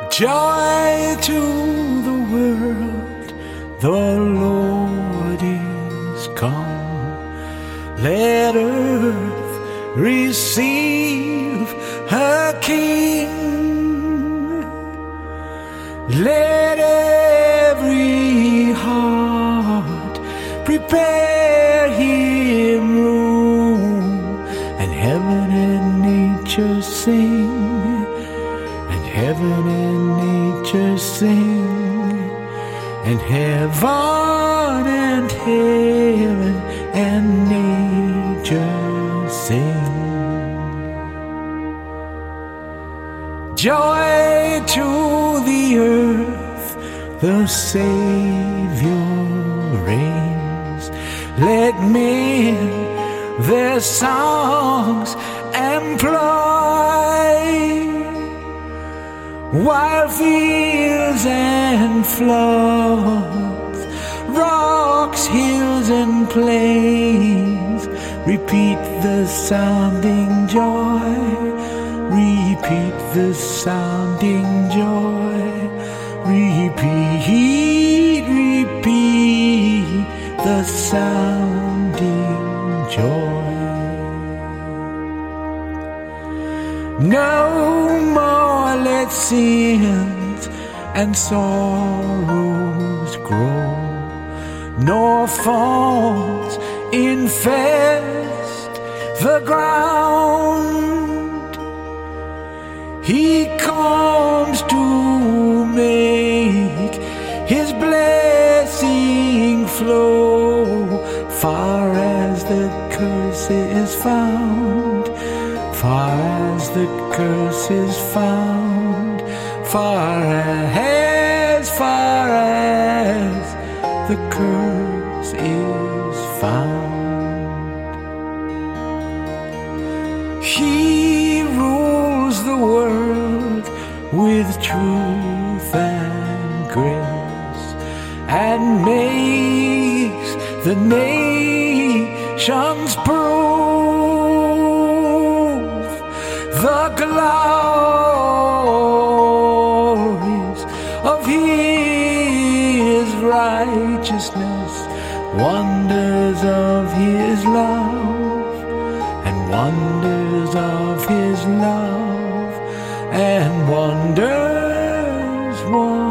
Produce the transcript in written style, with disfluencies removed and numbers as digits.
Joy to the world, the Lord is come. Let earth receive her King. Let every heart prepare him room, and heaven and nature sing, and heaven and nature sing, and heaven and nature sing. Joy to the earth, the Savior reigns. Let men their songs employ, while fields and floods, rocks, hills and plains repeat the sounding joy, repeat the sounding joy, repeat, repeat the sounding joy. No more let sins and sorrows grow, nor fawns infest the ground. He comes to make his blessing flow, far as the curse is found, far as the curse is found, far as the curse is found. He rules the world with truth and grace, and makes the nations prove the glories of his righteousness, wonders of his love, and wonders of his love, and wonders.